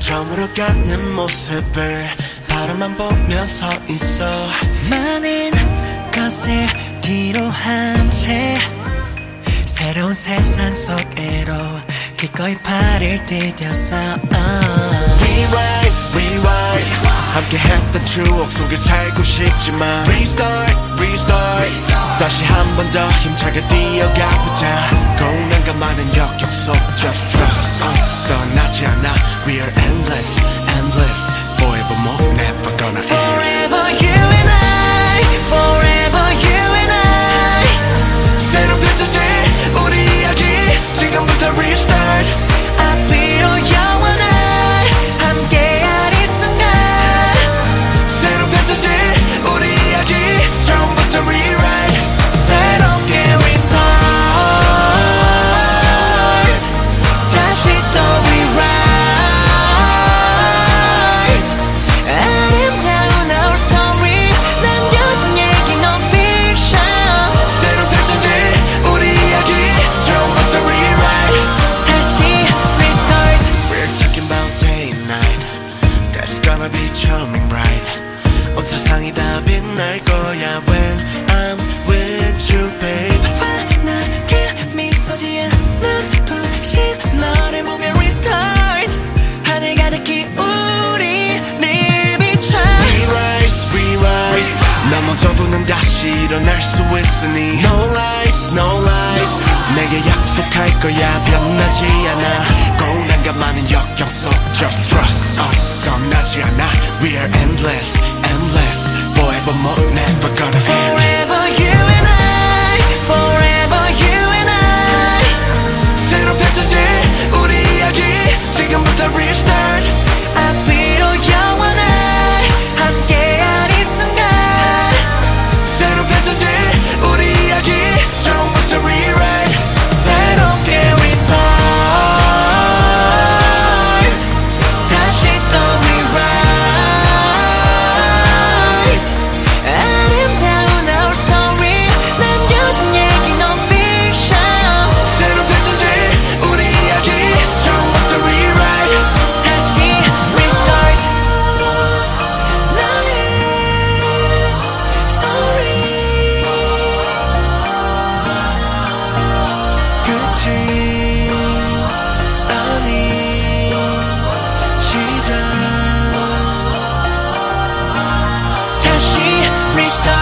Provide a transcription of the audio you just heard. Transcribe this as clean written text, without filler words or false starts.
처음으로 가는 모습을 바라만 보며 서 있어. 많은 것을 뒤로 한 채 새로운 세상 속으로 기꺼이 발을 디뎠어. Rewrite, rewrite, 함께 했던 추억 속에 살고 싶지만 Restart, restart, 다시 한 번 더 힘차게 뛰어가보자. 고난과 많은 역경 속 Just trust us. 떠나지 않아. We are endless, endless, forever more, never gonna end. Forever you and I, forever you and I. 새로 펼쳐질 우리 이야기 지금부터 restart. 앞으로 영원한 함께할 이 순간. 새로 펼쳐질 우리 이야기 처음부터 rewrite. 새롭게 restart. 다시 또 rewrite. 아름다운 our story 남겨진 얘기 no fiction. 새로 펼쳐질 우리 이야기 처음부터 rewrite. 다시 restart. We're talking about day and night. That's gonna be charming, right? 온 세상이 다 빛날 거야 when I'm with you, babe. 환하게 미소 지은 눈부신 너를 보며 restart. 하늘 가득히 우리를 비춰. Rewrite, rewrite. 넘어져도 난 다시 일어날 수 있으니 No lies, no lies. 내게 약속할 거야 변하지 않아. 고난과 많은 역경 속 Just trust us. 떠나지 않아. We are endless, endless, forever more, never gonna end. Forever you and I, forever you and I. 새로 펼쳐질 우리 이야기 지금부터 restart. 앞으로 영원한 함께할 이 순간. 새로 펼쳐질 우리 이야기 처음부터 rewrite. 새롭게 restart. 다시 또 rewrite. 아름다운 our story 남겨진 얘기 no fiction. 새로 펼쳐질 우리 이야기 처음부터 rewrite. 다시 restart. 나의 story. 끝이 아닌 시작. 다시 restart.